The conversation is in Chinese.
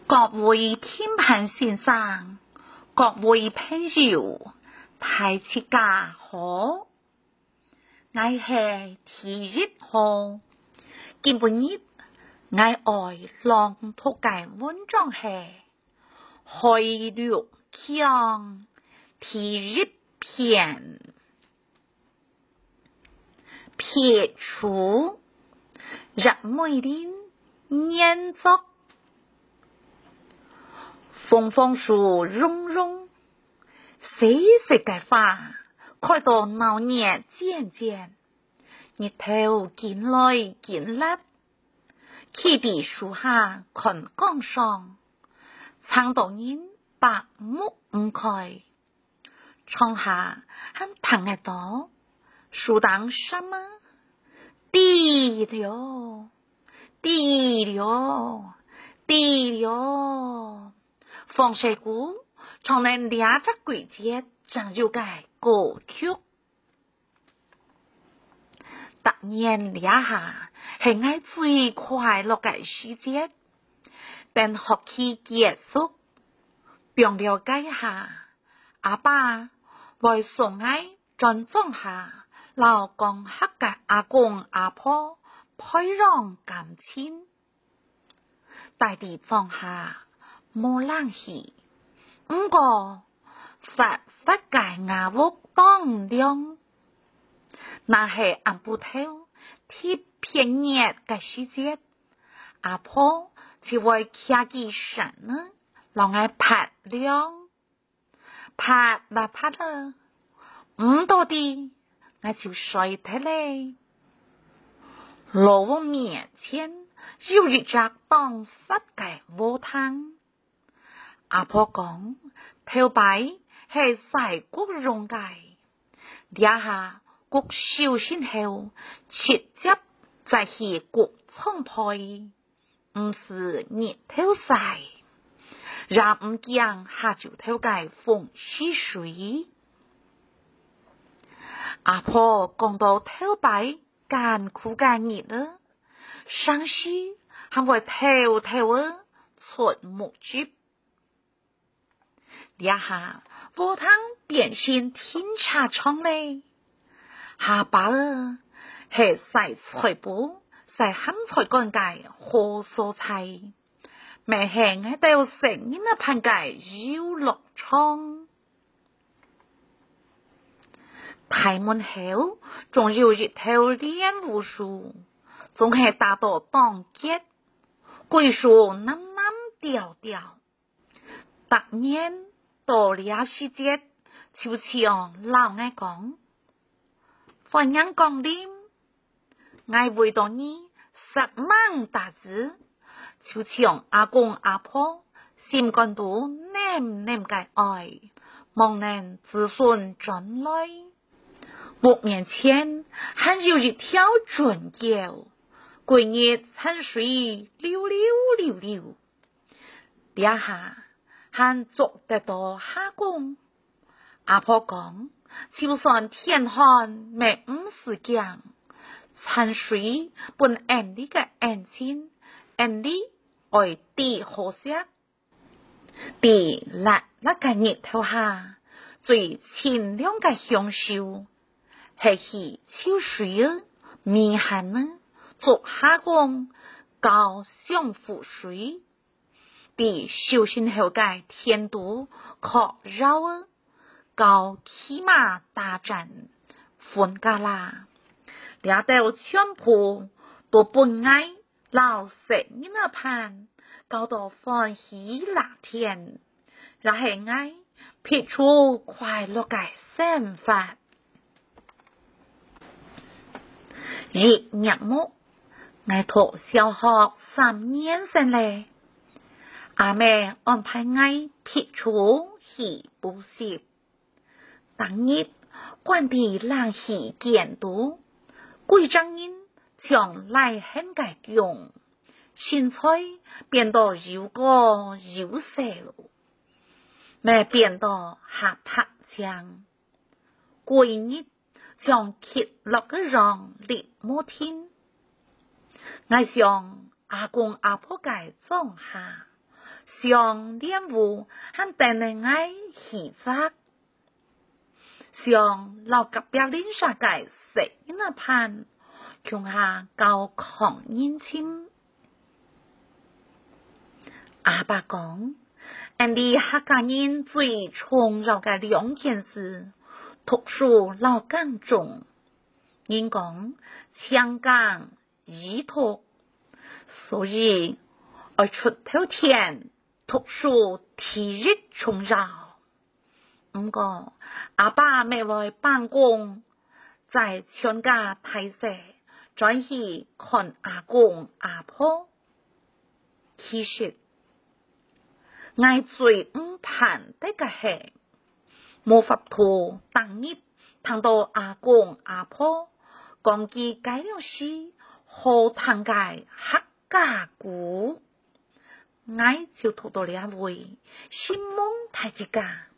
各位聽判先生，各位朋友，大家好，我係T1號，今日我愛朗讀嘅文章係海陸強T1篇，撇除日每年念作風風樹茸茸，細細嘅花開到鬧熱漸漸，日頭見來見落，企喺樹下看江上，撐到人百目唔開，窗下很躺喺度，樹當什麼？低了，低了，低了。風水鼓從能兩隻季節將要嘅歌曲，突然兩下係我最快樂嘅時節，等學期結束，並了解下阿爸為送我尊重下老公客嘅阿公阿婆培養感情，大地放下冇冷氣，不過發界牙屋當亮，那係暗布頭貼片熱嘅時節，阿婆就會徛起身呢，讓我拍亮，拍啦拍啦，唔到啲我就睡得咧。老我面前有一隻當發嘅鍋湯。阿婆講，頭擺係曬谷溶解，兩下谷燒先後，直接再去谷沖配，唔是熱頭曬，讓唔驚下就頭解風起水。阿婆講到頭擺艱苦嘅熱啦，上時還會頭出木汁。兩下鍋湯變成天茶湯嘞，下巴係曬菜脯，曬鹹菜乾介好蔬菜，未係喺度成日噴介肉落湯。大門口仲有一頭蓮霧樹，仲係打到當結，桂樹冧吊吊，突然到了時節，就像老愛講，歡迎光臨，我為到你10萬大字，就像阿公阿婆心肝都念嘅愛，望能子孫轉來。我面前還有一條準橋，歸日趁水溜溜溜溜，兩下還捉得到下工。阿婆講，就算天寒未唔是驚，趁水本眼裏嘅眼睛，眼裏愛地好色，地辣辣嘅日頭下，最清亮嘅享受。係去秋水啊，迷寒啊，做下工，高上覆水，地修行後嘅天都靠繞啊，高騎馬大戰，歡家啦，兩道全部都本愛老實人啊盼，搞到歡喜那天，也係愛撇出快樂嘅生活。一日木，我讀小學3年生嘞，阿妹安排我撇出去補習。當日關地冷氣見多，貴張人將來很嘅用，青菜變到又高又瘦，未變到下拍醬，貴日將揭落嘅讓烈摩天，我想阿公阿婆嘅種下， 想练武和等人爱喜杂，想老隔壁邻下界食那pan，穷下高狂年轻。阿爸讲，俺哋客家人最重要嘅两件事，读书老讲重。人讲强讲易读，所以爱出头天读书体育重要。唔过阿爸未为办公，在全家大细，转去看阿公阿婆。其实我最唔盼得嘅系，冇法度当日听到阿公阿婆讲起解了事，好谈嘅客家故，我就读到了位心梦太之家。